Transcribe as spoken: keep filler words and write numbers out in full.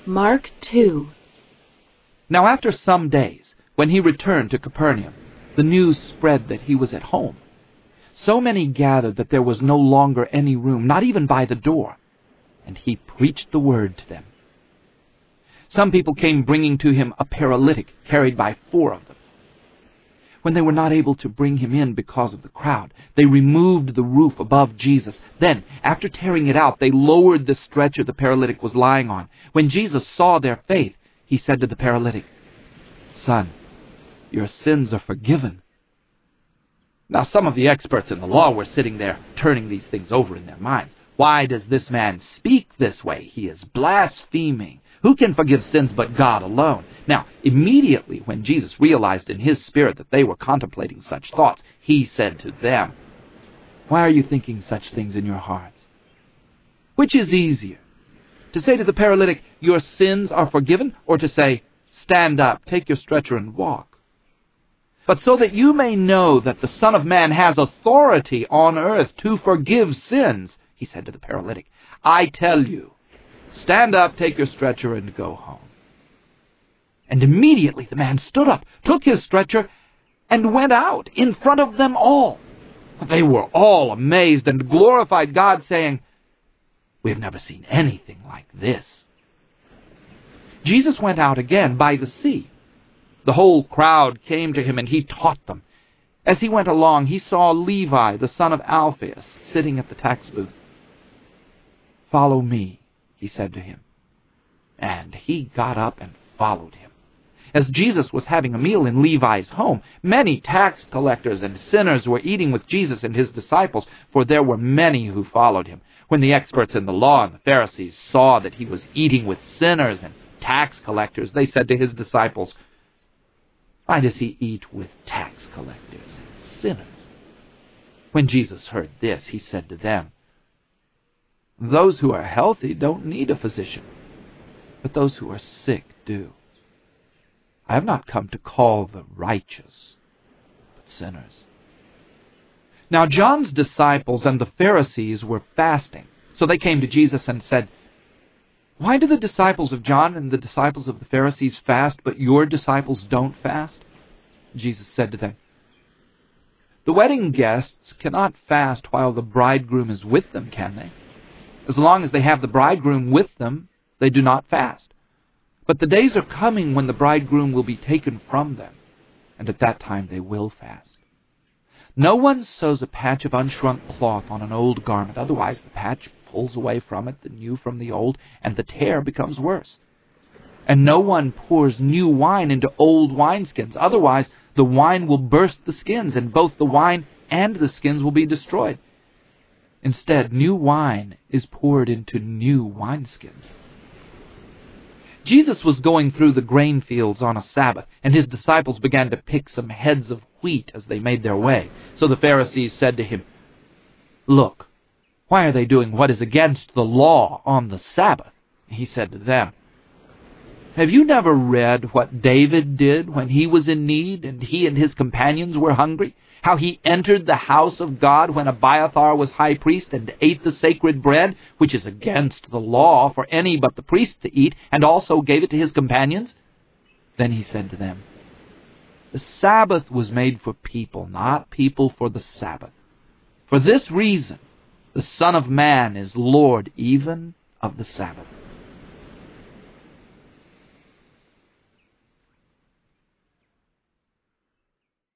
Mark two. Now after some days, when he returned to Capernaum, the news spread that he was at home. So many gathered that there was no longer any room, not even by the door, and he preached the word to them. Some people came bringing to him a paralytic carried by four of them. When they were not able to bring him in because of the crowd, they removed the roof above Jesus. Then, after tearing it out, they lowered the stretcher the paralytic was lying on. When Jesus saw their faith, he said to the paralytic, "Son, your sins are forgiven." Now some of the experts in the law were sitting there, turning these things over in their minds. Why does this man speak this way? He is blaspheming. Who can forgive sins but God alone? Now, immediately when Jesus realized in his spirit that they were contemplating such thoughts, he said to them, "Why are you thinking such things in your hearts? Which is easier, to say to the paralytic, 'Your sins are forgiven,' or to say, 'Stand up, take your stretcher and walk'? But so that you may know that the Son of Man has authority on earth to forgive sins," he said to the paralytic, "I tell you, stand up, take your stretcher, and go home." And immediately the man stood up, took his stretcher, and went out in front of them all. They were all amazed and glorified God, saying, "We have never seen anything like this." Jesus went out again by the sea. The whole crowd came to him, and he taught them. As he went along, he saw Levi, the son of Alphaeus, sitting at the tax booth. "Follow me," he said to him. And he got up and followed him. As Jesus was having a meal in Levi's home, many tax collectors and sinners were eating with Jesus and his disciples, for there were many who followed him. When the experts in the law and the Pharisees saw that he was eating with sinners and tax collectors, they said to his disciples, "Why does he eat with tax collectors and sinners?" When Jesus heard this, he said to them, "Those who are healthy don't need a physician, but those who are sick do. I have not come to call the righteous, but sinners." Now John's disciples and the Pharisees were fasting, so they came to Jesus and said, "Why do the disciples of John and the disciples of the Pharisees fast, but your disciples don't fast?" Jesus said to them, "The wedding guests cannot fast while the bridegroom is with them, can they? As long as they have the bridegroom with them, they do not fast. But the days are coming when the bridegroom will be taken from them, and at that time they will fast. No one sews a patch of unshrunk cloth on an old garment, otherwise the patch pulls away from it the new from the old, and the tear becomes worse. And no one pours new wine into old wineskins, otherwise the wine will burst the skins, and both the wine and the skins will be destroyed. Instead, new wine is poured into new wineskins." Jesus was going through the grain fields on a Sabbath, and his disciples began to pick some heads of wheat as they made their way. So the Pharisees said to him, "Look, why are they doing what is against the law on the Sabbath?" He said to them, "Have you never read what David did when he was in need and he and his companions were hungry? How he entered the house of God when Abiathar was high priest and ate the sacred bread, which is against the law for any but the priest to eat, and also gave it to his companions?" Then he said to them, "The Sabbath was made for people, not people for the Sabbath. For this reason, the Son of Man is Lord even of the Sabbath."